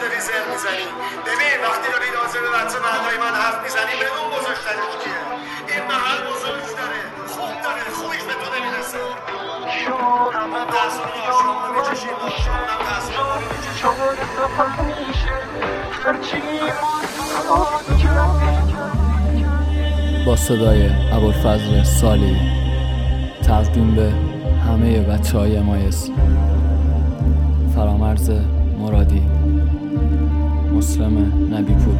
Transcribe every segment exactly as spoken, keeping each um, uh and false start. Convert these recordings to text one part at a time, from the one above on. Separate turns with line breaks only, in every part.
داری زر میزنی؟ ببین وقتی داری راجع به بچه مردای من حرف میزنی بدون بزرگترش کیه؟ این محل بزرگ داره، خوب داره، خوبیش به تو نمیرسه. من تحصیل آشام رو میچشیم آشام هم تحصیل رو میچشیم.
با صدای ابوالفضل سالی تقدیم به همه بچه های امایس، فرامرز مرادی، مسلم نبیپور.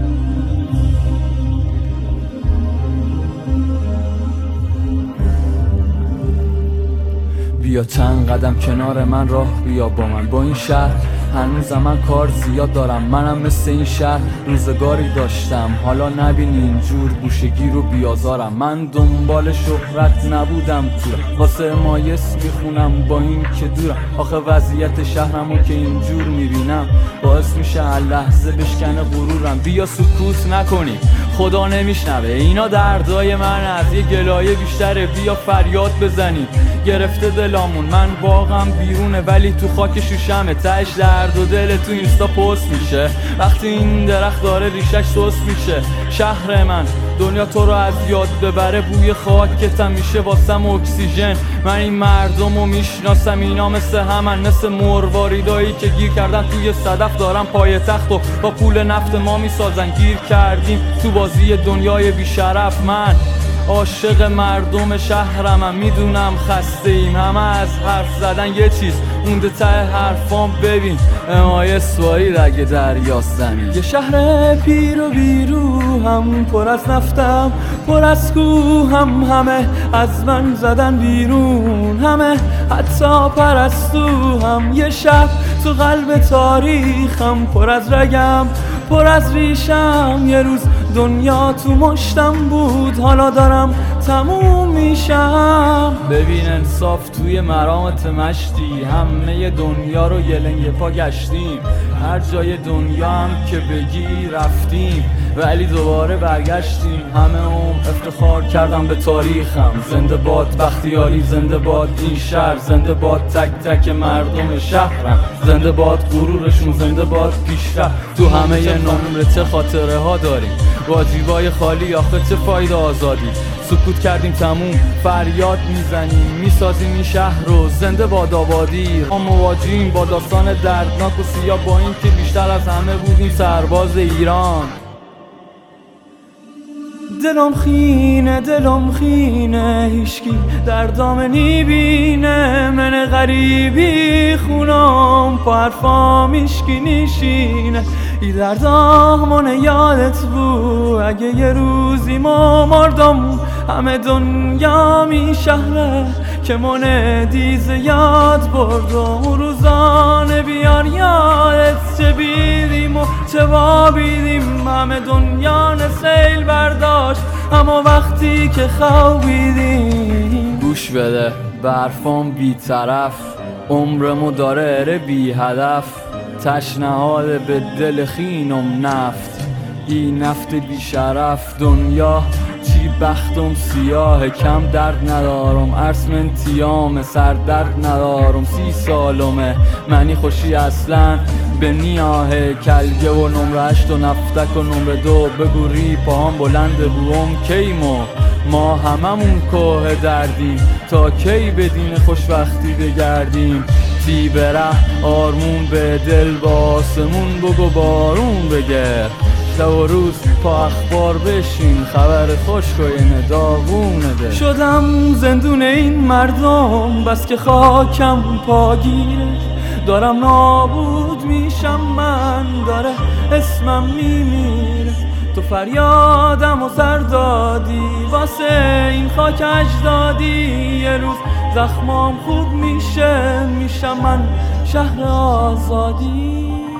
بیا چند قدم کنار من راه بیا با من، با این شهر هنوز من کار زیاد دارم. منم مثل این شهر روزگاری داشتم، حالا نبینی اینجور گوشگیر و بیازارم. من دنبال شهرت نبودم تو واسه امایس میخونم با این که دورم. آخه وضعیت شهرمو که اینجور میبینم باعث میشه هر لحظه بشکنه غرورم. بیا سکوت نکنی خدا نمیشنوه، اینا دردای من از یه گلایه بیشتره. بیا فریاد بزنی گرفته دلامون، من واقعا بیرونه ولی تو خاک شوشمه. تهش درد و دل تو اینستا پست میشه وقتی این درخت داره ریشش سوس میشه. شهر من دنیا تو رو از یاد ببره، بوی خاکتم میشه واسم اکسیژن. من این مردم رو میشناسم، اینا مثل همن، مثل مرواریدایی که گیر کردن توی صدف دارن پای تخت و با پول نفت ما میسازن. گیر کردیم تو بازی دنیای بیشرف. من عاشق مردم شهرمم، میدونم خسته ایم همه از حرف زدن یه چیز مونده ته حرفام. ببین امایس وایی رگ دریاست زمین، یه شهر پیر و بیرو هم پر از نفتم پر از کوهم. همه از من زدن بیرون، همه حتی پرستو هم. یه شب تو قلب تاریخم پر از رگم پر از ریشم. یه روز دنیا تو مشتم بود، حالا دارم تموم میشم. ببین انصاف توی مرامت مشتی، همه دنیا رو یه لنگ پا گشتیم. هر جای دنیا هم که بگی رفتیم ولی دوباره برگشتیم. همه عمر افتخار کردم به تاریخم. زنده باد بختیاری، زنده باد این شهر، زنده باد تک تک مردم شهرم. زنده باد غرورشون، زنده باد پیشرفت. تو همه نمره چه خاطره ها داریم با جیبای خالی، آخه چه فایده آزادی. سکوت کردیم تموم، فریاد میزنیم میسازیم این شهر رو. زنده باد آبادی. ما مواجهیم با داستان دردناک و سیاه، با این که بیشتر از همه بودیم سرباز ایران. دلم خینه دلم خینه هیشکی دردام نیبینه. من غریبی خونم پا حرفام هیشکی نیشینه. ای دردامونه یادت بود اگه یه روزی ما مردم. همه دنیا می شهره که من دیزه یاد بردم. روزانه بیار یادت چه بیدیم و چه وابیدیم. همه دنیا سیل برداشت اما وقتی که خوابیدیم. گوش بده برفام بی طرف، عمرمو داره اره بی هدف. تشنهاده به دل خینم نفت، این نفت بی شرف. دنیا چی بختم سیاه، کم درد ندارم عرص من تیام. سر درد ندارم سی سالمه منی خوشی اصلا به نیاهه. کلگه و نمره هشت و نفتک و نمره دو بگوری پاهم بلند بوم کیمو. ما هممون کوه دردیم تا کی به دین خوشبختی بگردیم. تی بره آرمون به دل با آسمون بگو بارون بگر. شب و روز پا اخبار بشین خبر خوش کوین داغونه ده. شدم زندون این مردم بس که خاکم پاگیره. دارم نابود میشم من، داره اسمم میمیره. تو فریادم و سر دادی واسه این خاک اجدادی. یه روز زخمام خوب میشه میشم من شهر آزادی.